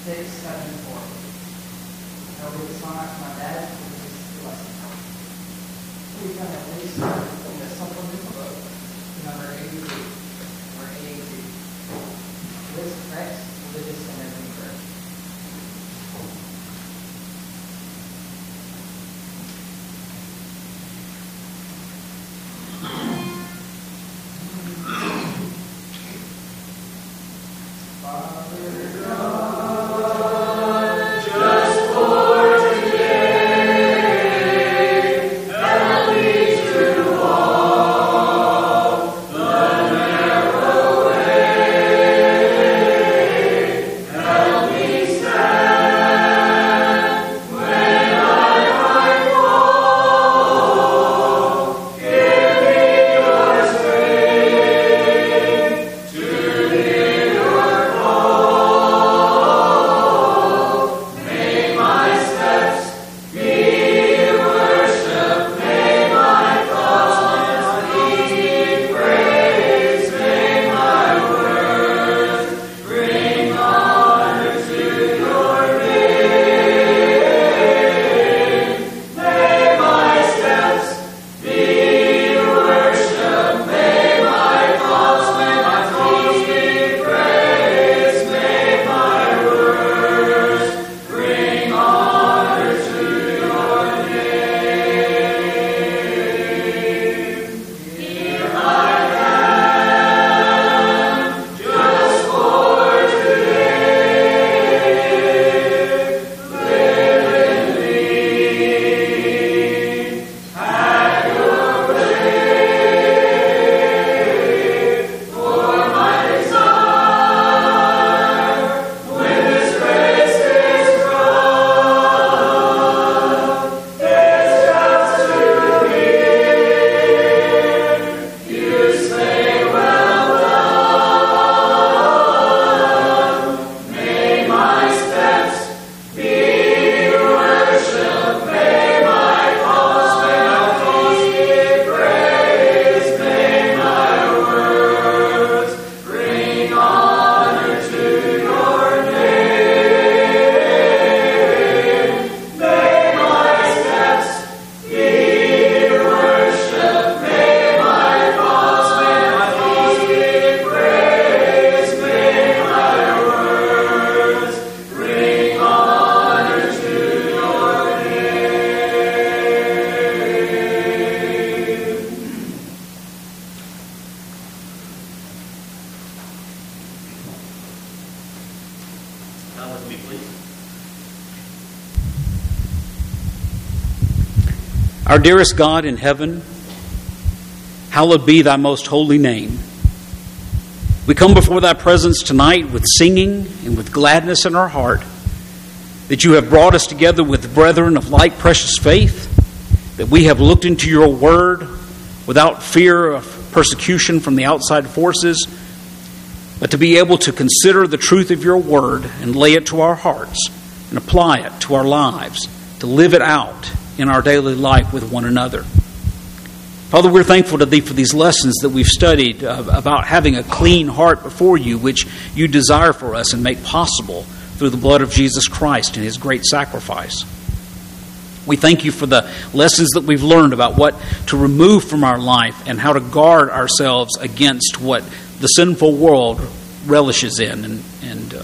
674. I'll read the song after my dad, which is the lesson. We've done at least in the supplemental book, number 82, or 82. List correct, religious, and everything correct. Our dearest God in heaven, hallowed be thy most holy name. We come before thy presence tonight with singing and with gladness in our heart that you have brought us together with brethren of like precious faith, that we have looked into your word without fear of persecution from the outside forces, but to be able to consider the truth of your word and lay it to our hearts and apply it to our lives, to live it out in our daily life with one another. Father, we're thankful to thee for these lessons that we've studied about having a clean heart before you, which you desire for us and make possible through the blood of Jesus Christ and his great sacrifice. We thank you for the lessons that we've learned about what to remove from our life and how to guard ourselves against what the sinful world relishes in. And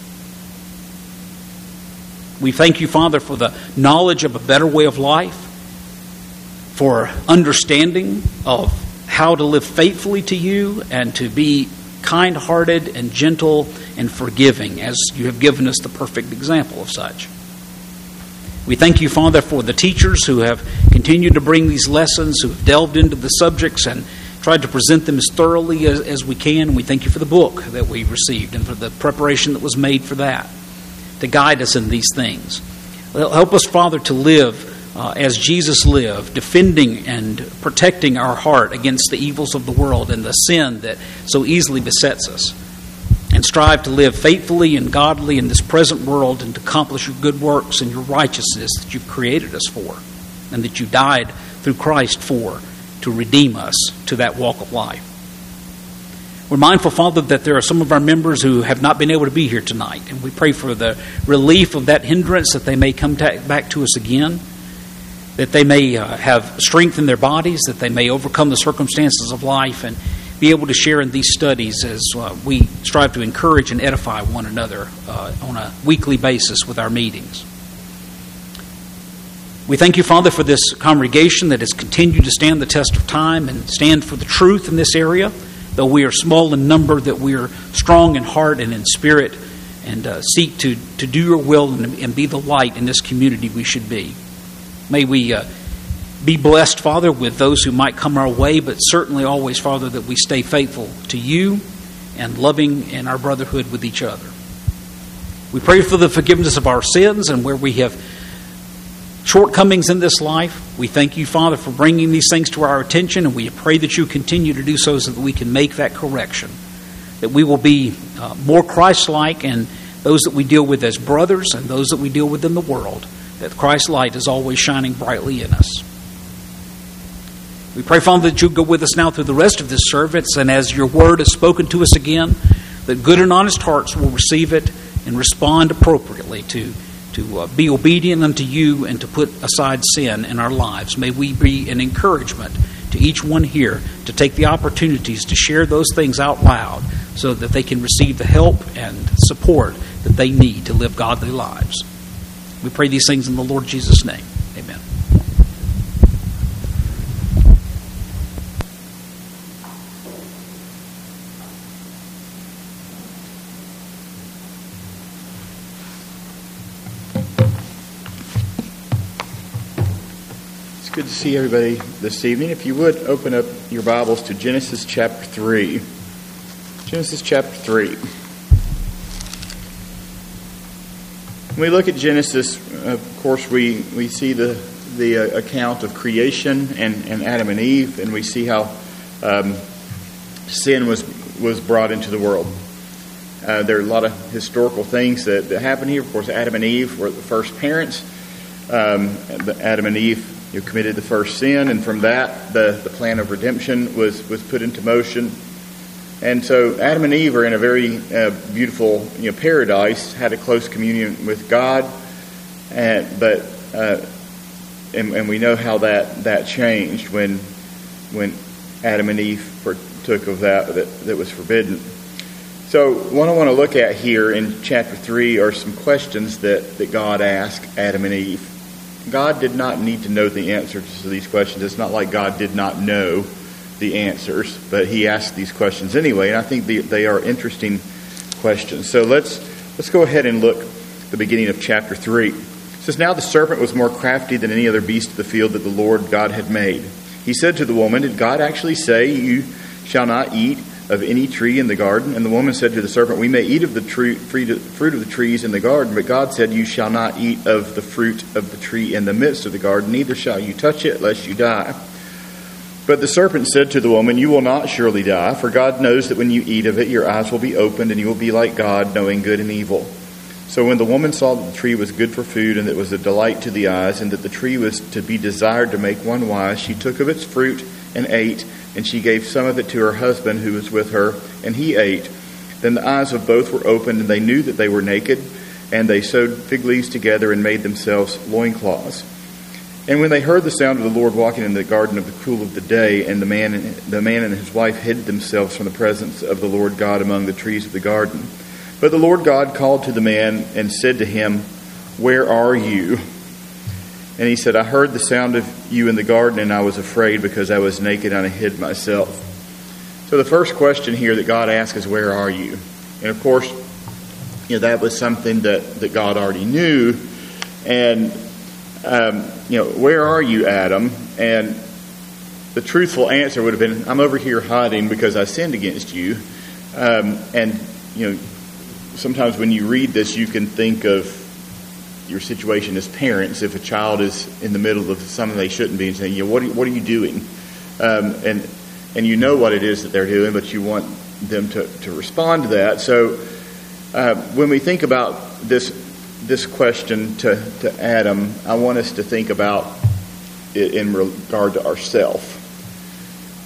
we thank you, Father, for the knowledge of a better way of life, for understanding of how to live faithfully to you and to be kind-hearted and gentle and forgiving, as you have given us the perfect example of such. We thank you, Father, for the teachers who have continued to bring these lessons, who have delved into the subjects and tried to present them as thoroughly as we can. We thank you for the book that we received and for the preparation that was made for that, to guide us in these things. Help us, Father, to live as Jesus lived, defending and protecting our heart against the evils of the world and the sin that so easily besets us, and strive to live faithfully and godly in this present world and to accomplish your good works and your righteousness that you've created us for and that you died through Christ for, to redeem us to that walk of life. We're mindful, Father, that there are some of our members who have not been able to be here tonight, and we pray for the relief of that hindrance, that they may come back to us again, that they may have strength in their bodies, that they may overcome the circumstances of life and be able to share in these studies as we strive to encourage and edify one another on a weekly basis with our meetings. We thank you, Father, for this congregation that has continued to stand the test of time and stand for the truth in this area. Though we are small in number, that we are strong in heart and in spirit, and seek to do your will and be the light in this community we should be. May we be blessed, Father, with those who might come our way, but certainly always, Father, that we stay faithful to you and loving in our brotherhood with each other. We pray for the forgiveness of our sins, and where we have shortcomings in this life, we thank you, Father, for bringing these things to our attention, and we pray that you continue to do so that we can make that correction, that we will be more Christ-like, and those that we deal with as brothers and those that we deal with in the world, that Christ's light is always shining brightly in us. We pray, Father, that you go with us now through the rest of this service, and as your word is spoken to us again, that good and honest hearts will receive it and respond appropriately to be obedient unto you and to put aside sin in our lives. May we be an encouragement to each one here to take the opportunities to share those things out loud so that they can receive the help and support that they need to live godly lives. We pray these things in the Lord Jesus' name. Amen. Good to see everybody this evening. If you would, open up your Bibles to Genesis chapter 3. Genesis chapter 3. When we look at Genesis, of course, we see the account of creation and Adam and Eve, and we see how sin was brought into the world. There are a lot of historical things that happen here. Of course, Adam and Eve were the first parents. Adam and Eve committed the first sin, and from that the plan of redemption was put into motion. And so Adam and Eve are in a very beautiful paradise, had a close communion with God, and we know how that changed when Adam and Eve partook of that was forbidden. So what I want to look at here in chapter 3 are some questions that God asked Adam and Eve. God did not need to know the answers to these questions. It's not like God did not know the answers, but he asked these questions anyway, and I think they are interesting questions. So let's go ahead and look at the beginning of chapter 3. It says, "Now the serpent was more crafty than any other beast of the field that the Lord God had made. He said to the woman, 'Did God actually say, you shall not eat of any tree in the garden?' And the woman said to the serpent, 'We may eat of the fruit of the trees in the garden, but God said, you shall not eat of the fruit of the tree in the midst of the garden, neither shall you touch it, lest you die.' But the serpent said to the woman, 'You will not surely die, for God knows that when you eat of it, your eyes will be opened, and you will be like God, knowing good and evil.' So when the woman saw that the tree was good for food, and that it was a delight to the eyes, and that the tree was to be desired to make one wise, she took of its fruit and ate, and she gave some of it to her husband who was with her, and he ate. Then the eyes of both were opened, and they knew that they were naked, and they sewed fig leaves together and made themselves loincloths. And when they heard the sound of the Lord walking in the garden of the cool of the day, and the man and his wife hid themselves from the presence of the Lord God among the trees of the garden. But the Lord God called to the man and said to him, 'Where are you?' And he said, 'I heard the sound of you in the garden, and I was afraid because I was naked and I hid myself.'" So the first question here that God asks is, "Where are you?" And of course, that was something that God already knew. And, "Where are you, Adam?" And the truthful answer would have been, "I'm over here hiding because I sinned against you." Sometimes when you read this, you can think of your situation as parents. If a child is in the middle of something they shouldn't be, and saying, what are you doing? And you know what it is that they're doing, but you want them to respond to that. So when we think about this question to Adam, I want us to think about it in regard to ourselves.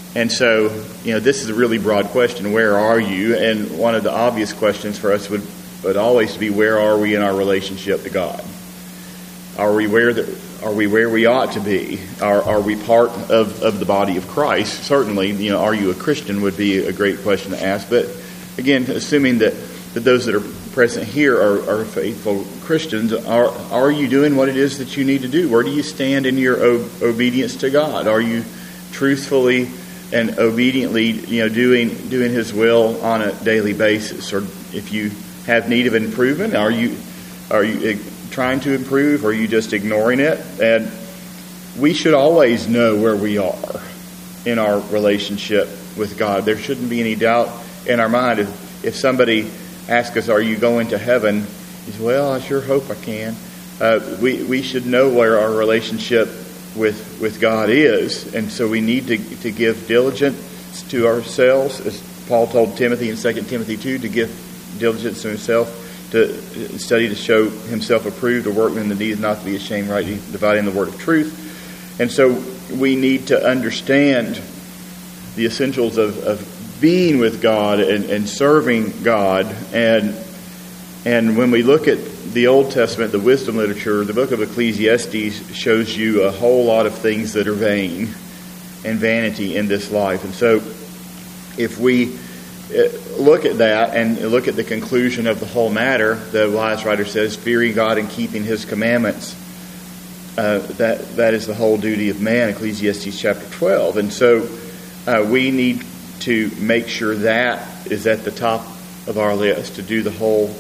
And so, this is a really broad question. Where are you? And one of the obvious questions for us would always be, where are we in our relationship to God? Are we where we ought to be? Are we part of the body of Christ? Certainly, are you a Christian would be a great question to ask. But again, assuming that those that are present here are faithful Christians, are you doing what it is that you need to do? Where do you stand in your obedience to God? Are you truthfully and obediently, doing His will on a daily basis? Or if you have need of improvement, are you trying to improve, or are you just ignoring it? And we should always know where we are in our relationship with God. There shouldn't be any doubt in our mind. If somebody asks us, "Are you going to heaven?" he says, "Well, I sure hope I can." We should know where our relationship with God is, and so we need to give diligence to ourselves, as Paul told Timothy in 2 Timothy 2, to give diligence to himself, to study to show himself approved, a workman that needs not to be ashamed, rightly dividing the word of truth. And so we need to understand the essentials of being with God and serving God. And when we look at the Old Testament, the wisdom literature, the book of Ecclesiastes shows you a whole lot of things that are vain and vanity in this life. And so if we look at that and look at the conclusion of the whole matter, the wise writer says, fearing God and keeping His commandments, that is the whole duty of man, Ecclesiastes chapter 12. And so we need to make sure that is at the top of our list, to do the whole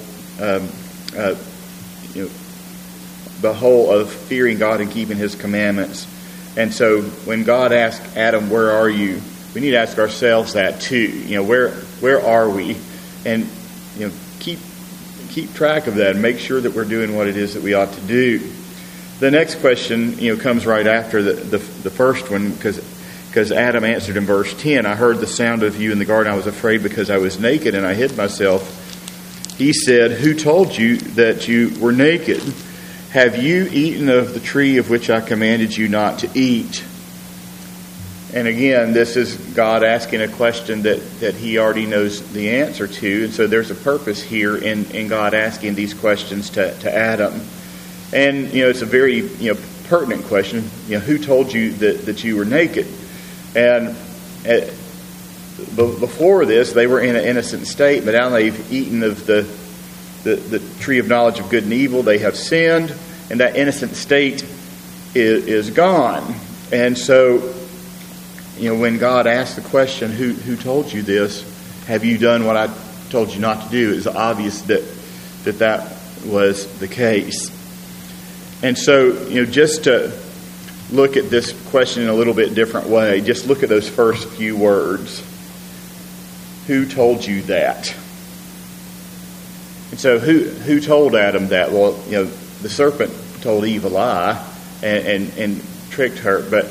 of fearing God and keeping His commandments. And so when God asked Adam, "Where are you?" we need to ask ourselves that too. Where are we? And keep track of that and make sure that we're doing what it is that we ought to do. The next question comes right after the first one, because Adam answered in verse 10, "I heard the sound of you in the garden. I was afraid because I was naked and I hid myself." He said, "Who told you that you were naked? Have you eaten of the tree of which I commanded you not to eat?" And again, this is God asking a question that He already knows the answer to. And so there's a purpose here in God asking these questions to Adam. And, it's a very, pertinent question. Who told you that you were naked? And before this, they were in an innocent state, but now they've eaten of the tree of knowledge of good and evil. They have sinned, and that innocent state is gone. And so, when God asked the question, who told you this? Have you done what I told you not to do? It's obvious that was the case. And so, just to look at this question in a little bit different way, just look at those first few words. Who told you that? And so who told Adam that? Well, the serpent told Eve a lie and tricked her, but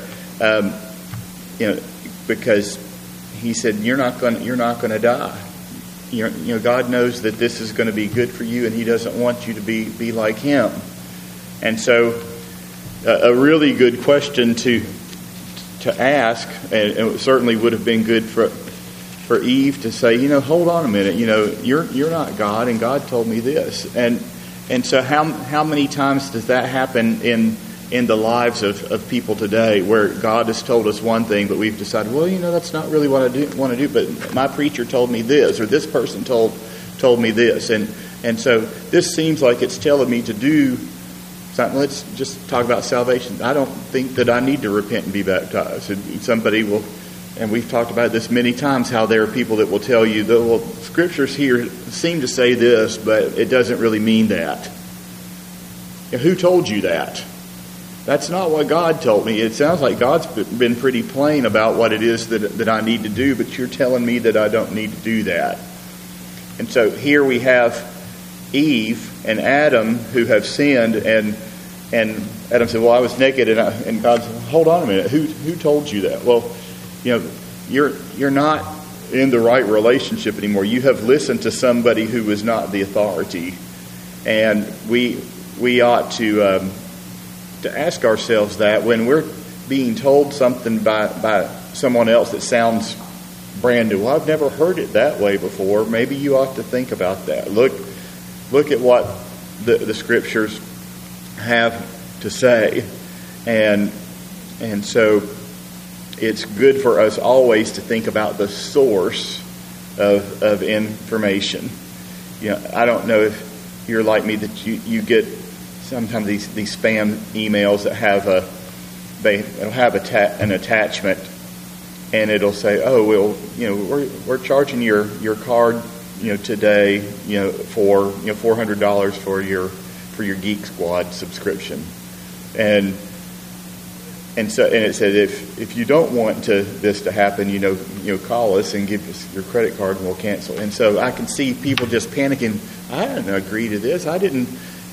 because he said, you're not going to die. God knows that this is going to be good for you, and He doesn't want you to be like Him. And so a really good question to ask, and it certainly would have been good for Eve to say, hold on a minute, you're not God, and God told me this. And so how many times does that happen in the lives of people today, where God has told us one thing, but we've decided, well, that's not really what I want to do, but my preacher told me this, or this person told me this, and so this seems like it's telling me to do something. Let's just talk about salvation. I don't think that I need to repent and be baptized. And somebody will, and we've talked about this many times, how there are people that will tell you that, well, scriptures here seem to say this, but it doesn't really mean that. Who told you that? That's not what God told me. It sounds like God's been pretty plain about what it is that I need to do, but you're telling me that I don't need to do that. And so here we have Eve and Adam who have sinned, and Adam said, well, I was naked, and God said, hold on a minute, who told you that? Well, you're not in the right relationship anymore. You have listened to somebody who was not the authority. And we ought to ask ourselves that when we're being told something by someone else that sounds brand new. Well, I've never heard it that way before. Maybe you ought to think about that. Look at what the Scriptures have to say. And so it's good for us always to think about the source of information. I don't know if you're like me, that you get sometimes these spam emails that it'll have an attachment, and it'll say, "Oh, well, we're charging your card, today, for $400 for your Geek Squad subscription," and it said if you don't want this to happen, call us and give us your credit card and we'll cancel. And so I can see people just panicking. I didn't agree to this. I didn't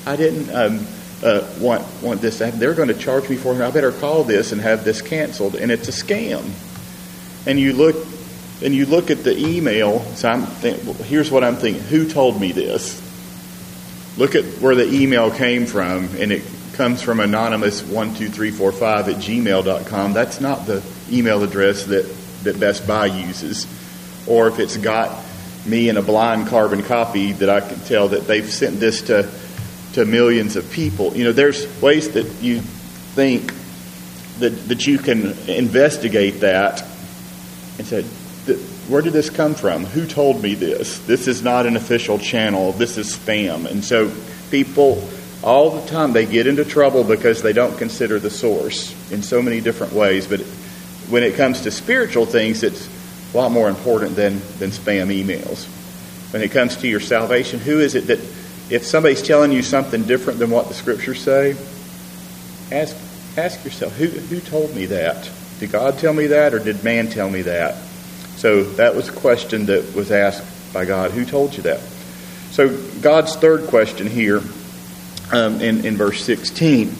want this to happen. They're going to charge me $400. I better call this and have this canceled. And it's a scam. And you look at the email. So here's what I'm thinking. Who told me this? Look at where the email came from, and it comes from anonymous12345@gmail.com. That's not the email address that Best Buy uses. Or if it's got me in a blind carbon copy, that I can tell that they've sent this to millions of people. There's ways that you think that you can investigate that and say, where did this come from? Who told me this? This is not an official channel. This is spam. And so people all the time, they get into trouble because they don't consider the source in so many different ways. But when it comes to spiritual things, it's a lot more important than spam emails. When it comes to your salvation, who is it that, if somebody's telling you something different than what the Scriptures say, ask yourself, who told me that? Did God tell me that, or did man tell me that? So that was a question that was asked by God. Who told you that? So God's third question here, in verse 16.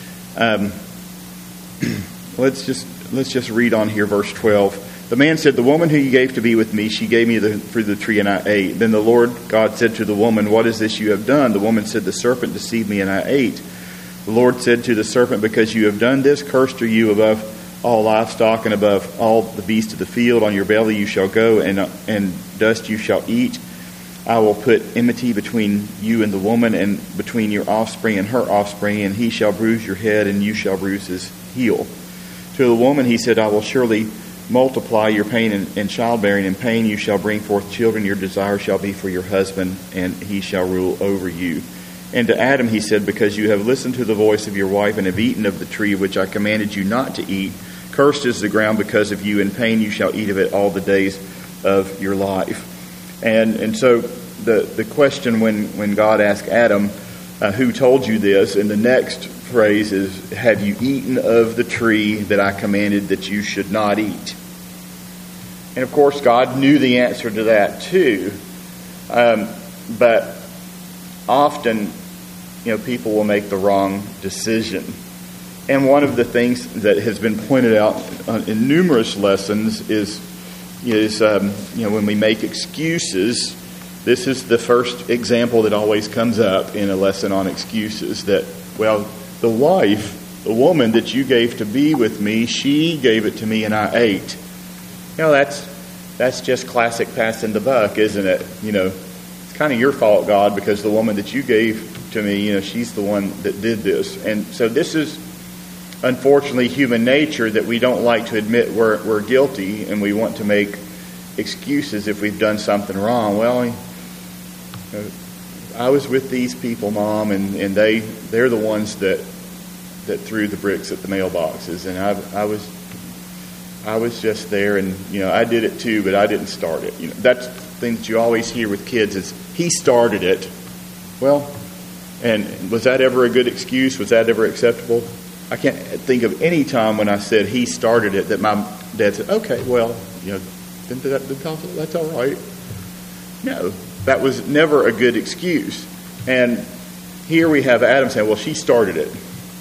Let's just read on here, verse 12. The man said, "The woman who you gave to be with me, she gave me the fruit of the tree, and I ate." Then the Lord God said to the woman, "What is this you have done?" The woman said, "The serpent deceived me, and I ate." The Lord said to the serpent, "Because you have done this, cursed are you above all livestock and above all the beasts of the field. On your belly you shall go, and dust you shall eat. I will put enmity between you and the woman, and between your offspring and her offspring, and he shall bruise your head, and you shall bruise his heel." To the woman he said, "I will surely multiply your pain in childbearing. In pain you shall bring forth children. Your desire shall be for your husband, and he shall rule over you." And to Adam he said, "Because you have listened to the voice of your wife and have eaten of the tree which I commanded you not to eat, cursed is the ground because of you. In pain you shall eat of it all the days of your life." And so the question when God asked Adam, "Who told you this?" and the next phrase is, "Have you eaten of the tree that I commanded that you should not eat?" And of course God knew the answer to that too. But often, people will make the wrong decision. And one of the things that has been pointed out in numerous lessons is when we make excuses. This is the first example that always comes up in a lesson on excuses. That, well, the woman that you gave to be with me, she gave it to me and I ate. That's just classic passing the buck, isn't it? It's kind of your fault, God, because the woman that you gave to me, she's the one that did this. And so this is unfortunately human nature, that we don't like to admit we're guilty, and we want to make excuses if we've done something wrong. Well, I was with these people, Mom, and they're the ones that threw the bricks at the mailboxes, and I was just there, and I did it too, but I didn't start it. That's the thing that you always hear with kids is, he started it. Well, and was that ever a good excuse? Was that ever acceptable? I can't think of any time when I said he started it that my dad said, "Okay, well, that's all right." No, that was never a good excuse. And here we have Adam saying, "Well, she started it."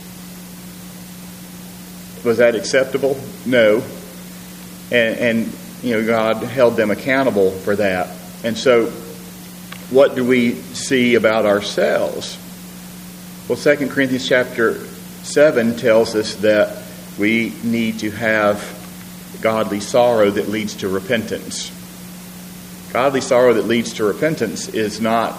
Was that acceptable? No. And God held them accountable for that. And so, what do we see about ourselves? Well, 2 Corinthians chapter 7 tells us that we need to have godly sorrow that leads to repentance. Godly sorrow that leads to repentance is not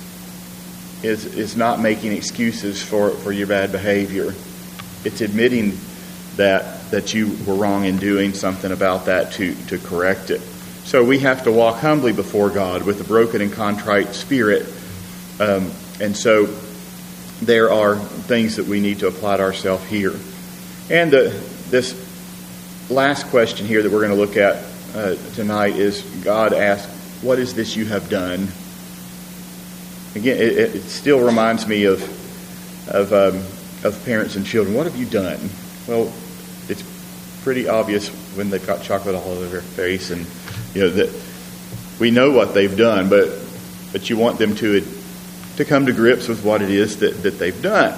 making excuses for your bad behavior. It's admitting that you were wrong in doing something about that to correct it. So we have to walk humbly before God with a broken and contrite spirit. And so there are things that we need to apply to ourselves here. And this last question here that we're going to look at tonight is God asks, what is this you have done? Again, it still reminds me of parents and children. What have you done? Well, it's pretty obvious when they've got chocolate all over their face, and that we know what they've done, but you want them to come to grips with what it is that they've done.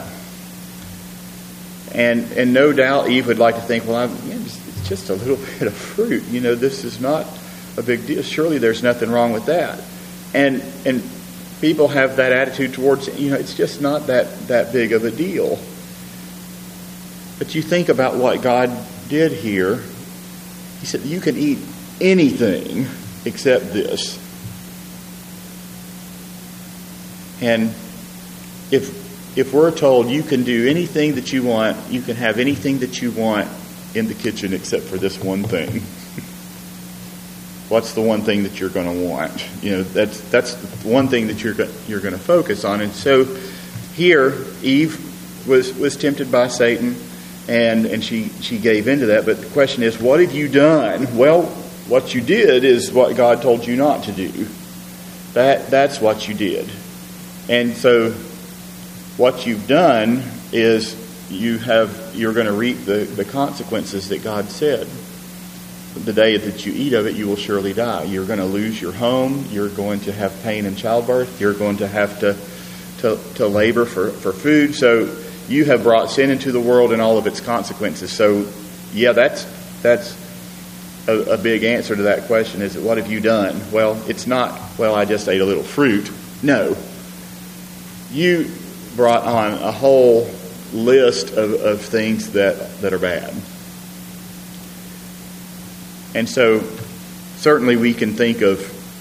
And no doubt Eve would like to think, well, it's just a little bit of fruit. This is not a big deal. Surely there's nothing wrong with that. And people have that attitude towards, it's just not that big of a deal. But you think about what God did here. He said, you can eat anything except this. And if we're told you can do anything that you want, you can have anything that you want in the kitchen except for this one thing. What's the one thing that you're going to want? That's one thing that you're going to focus on. And so here, Eve was tempted by Satan, and she gave into that. But the question is, what have you done? Well, what you did is what God told you not to do. That's what you did. And so what you've done is you're going to reap the consequences that God said. The day that you eat of it, you will surely die. You're going to lose your home. You're going to have pain in childbirth. You're going to have to labor for food. So you have brought sin into the world and all of its consequences. So, yeah, that's a big answer to that question. Is what have you done? Well, it's not, I just ate a little fruit. No. You brought on a whole list of things that are bad. And so, certainly we can think of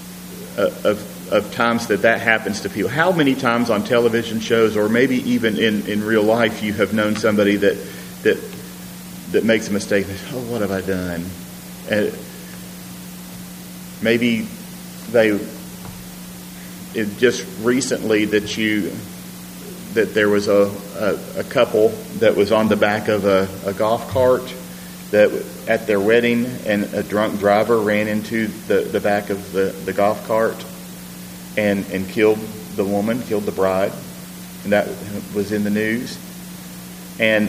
times that happens to people. How many times on television shows, or maybe even in real life, you have known somebody that makes a mistake? Oh, what have I done? And maybe just recently that there was a couple that was on the back of a golf cart that at their wedding, and a drunk driver ran into the back of the golf cart and killed the woman, killed the bride, and that was in the news. And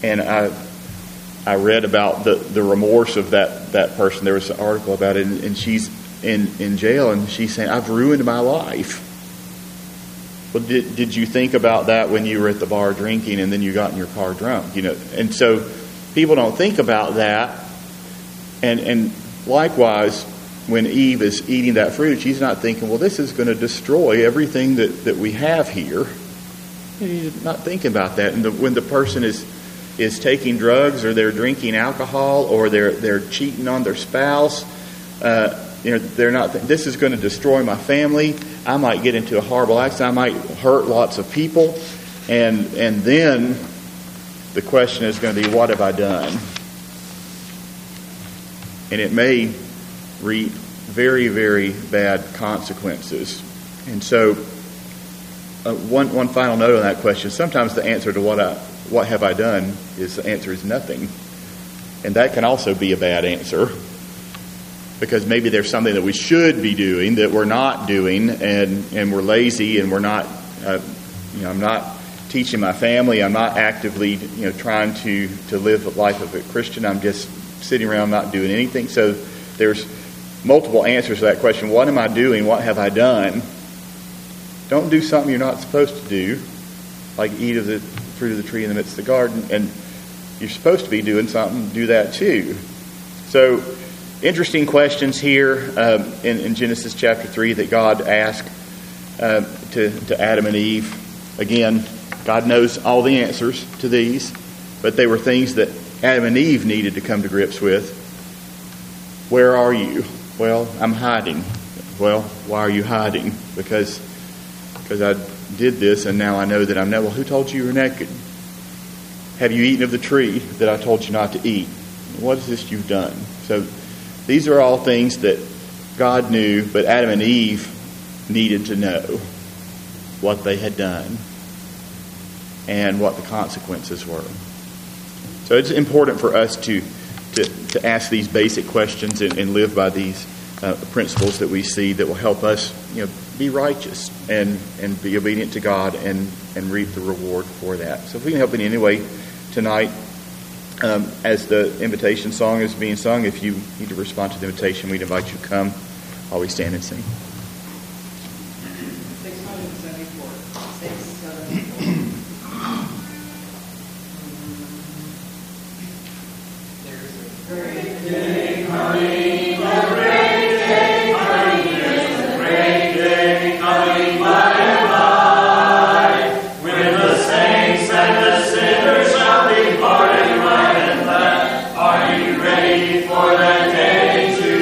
I read about the remorse of that person. There was an article about it, and she's in jail, and she's saying, I've ruined my life. Well, did you think about that when you were at the bar drinking and then you got in your car drunk? And so people don't think about that. And likewise, when Eve is eating that fruit, she's not thinking, well, this is going to destroy everything that we have here. She's not thinking about that. And when the person is taking drugs, or they're drinking alcohol, or they're cheating on their spouse, they're not. This is going to destroy my family. I might get into a horrible accident. I might hurt lots of people, and then the question is going to be, what have I done? And it may reap very, very bad consequences. And so, one final note on that question: sometimes the answer to what have I done is the answer is nothing, and that can also be a bad answer. Because maybe there's something that we should be doing that we're not doing, and we're lazy, and we're not, I'm not teaching my family. I'm not actively, trying to live a life of a Christian. I'm just sitting around not doing anything. So there's multiple answers to that question. What am I doing? What have I done? Don't do something you're not supposed to do, like eat of the fruit of the tree in the midst of the garden. And you're supposed to be doing something, do that too. So, interesting questions here in Genesis chapter 3 that God asked to Adam and Eve. Again, God knows all the answers to these, but they were things that Adam and Eve needed to come to grips with. Where are you? Well, I'm hiding. Well, why are you hiding? Because I did this and now I know that I'm naked. Well, who told you were naked? Have you eaten of the tree that I told you not to eat? What is this you've done? So these are all things that God knew, but Adam and Eve needed to know what they had done and what the consequences were. So it's important for us to ask these basic questions and live by these principles that we see that will help us, be righteous and be obedient to God and reap the reward for that. So if we can help in any way tonight, as the invitation song is being sung, if you need to respond to the invitation, we'd invite you to come while we stand and sing. 674. 674. There's a great day coming, a great day coming, there's a great day coming by and by, when the saints and the sinners shall be parted right and left. Are you ready for that day to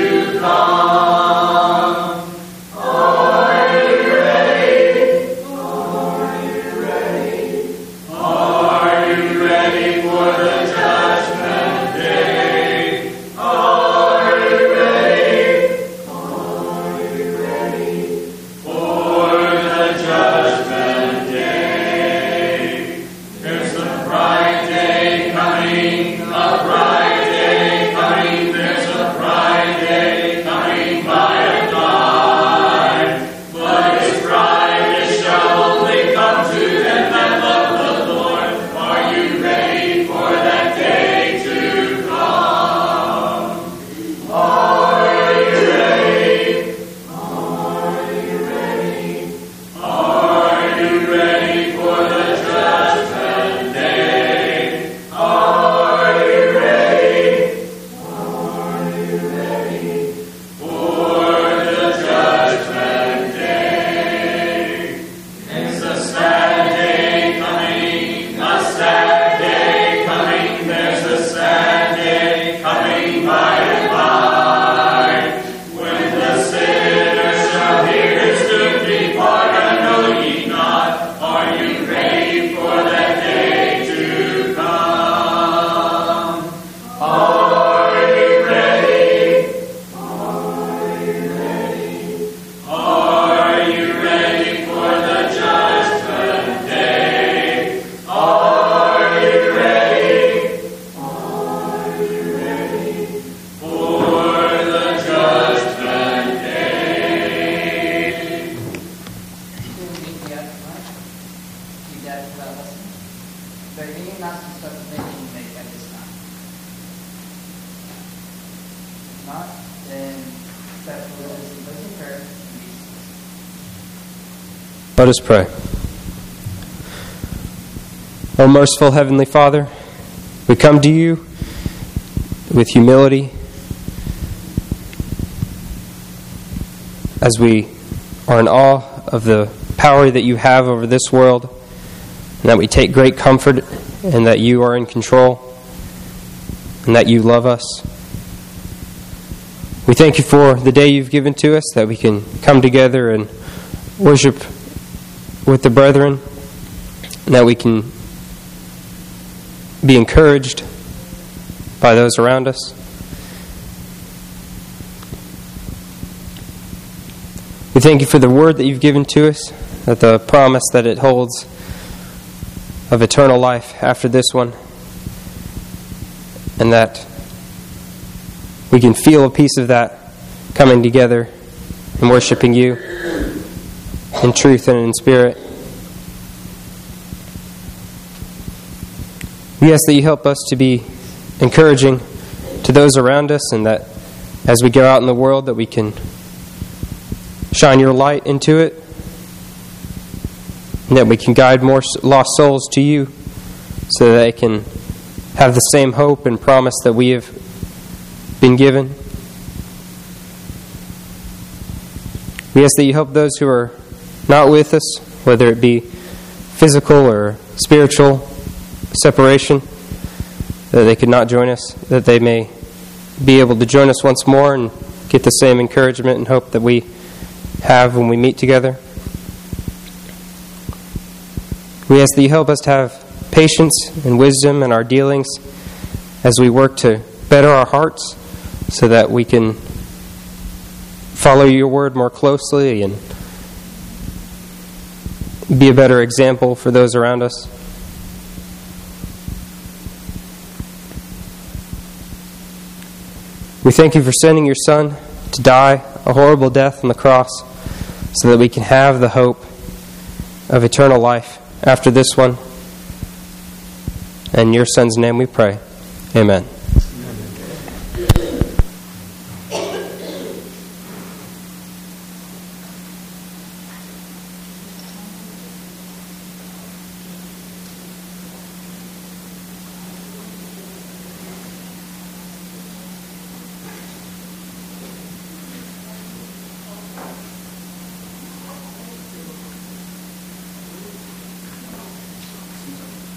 come? Are you ready? Are you ready? Are you ready for the judgment day? Are you ready? Are you ready for the judgment day? There's a bright day coming, a bright day coming. There's a bright day coming by and by. But his brightness shall only come to them that love the Lord. Are you ready for that day to come? Are you ready? Are you ready? Are you ready for the judgment day? Are you ready? Are you ready for the judgment day? There's a sad day coming, a sad day coming. There's a sad day coming by and by, when the sinners shall hear his good depart, and know ye not. Are you ready for that day to come? Are you ready? Are you ready? Are you ready for the judgment day? Are you ready? Are you ready for the judgment day? You dad for that lesson. Is there any announcements that they can make at this time? If not, then that will is the closing prayer. Let us pray. O merciful Heavenly Father, we come to you with humility as we are in awe of the power that you have over this world, and that we take great comfort in that you are in control and that you love us. We thank you for the day you've given to us, that we can come together and worship with the brethren, and that we can be encouraged by those around us. We thank you for the word that you've given to us, that the promise that it holds of eternal life after this one, and that we can feel a piece of that coming together and worshiping you in truth and in spirit. We ask that you help us to be encouraging to those around us, and that as we go out in the world that we can shine your light into it, and that we can guide more lost souls to you so that they can have the same hope and promise that we have been given. We ask that you help those who are not with us, whether it be physical or spiritual separation, that they could not join us, that they may be able to join us once more and get the same encouragement and hope that we have when we meet together. We ask that you help us to have patience and wisdom in our dealings as we work to better our hearts so that we can follow your word more closely and be a better example for those around us. We thank you for sending your Son to die a horrible death on the cross so that we can have the hope of eternal life after this one. In your Son's name we pray. Amen.